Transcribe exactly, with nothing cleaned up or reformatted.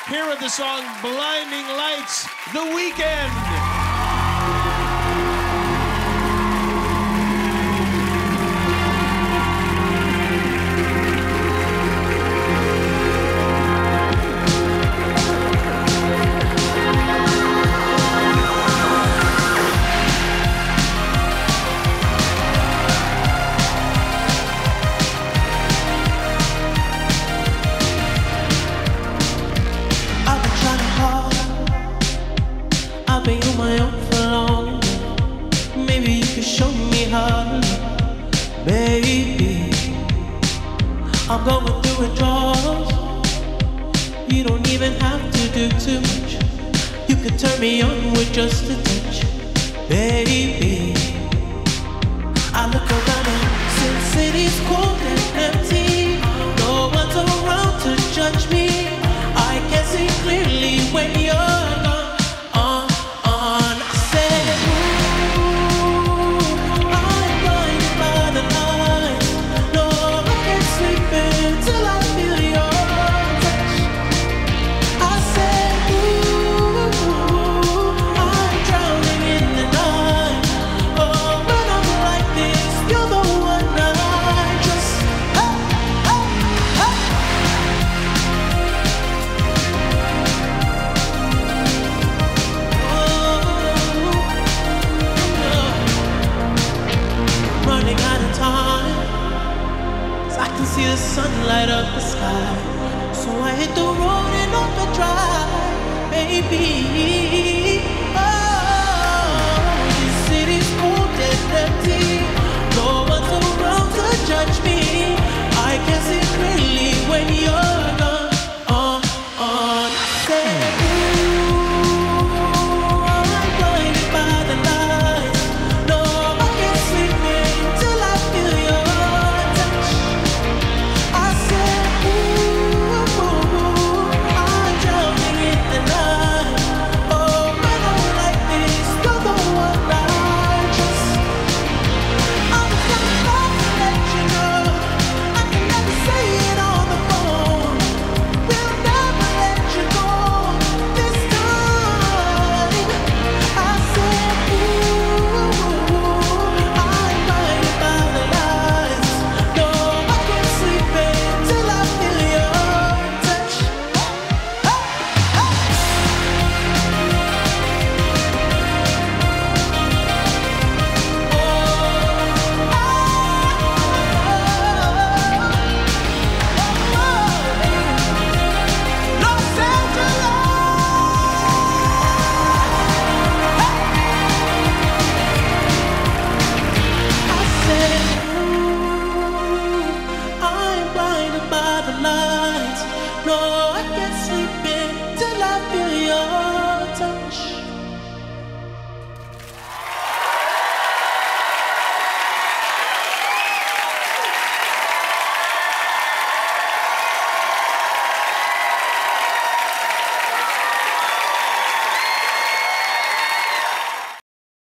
Here with the song Blinding Lights, The Weeknd. I've been on my own for long. Maybe you can show me how to love, baby. I'm going through withdrawals. You don't even have to do too much. You can turn me on with just a touch, baby. I look around and since city's cold and empty, no one's around to judge me. I can see clearly when you're gone. See the sun light up the sky, so I hit the road and overdrive, baby.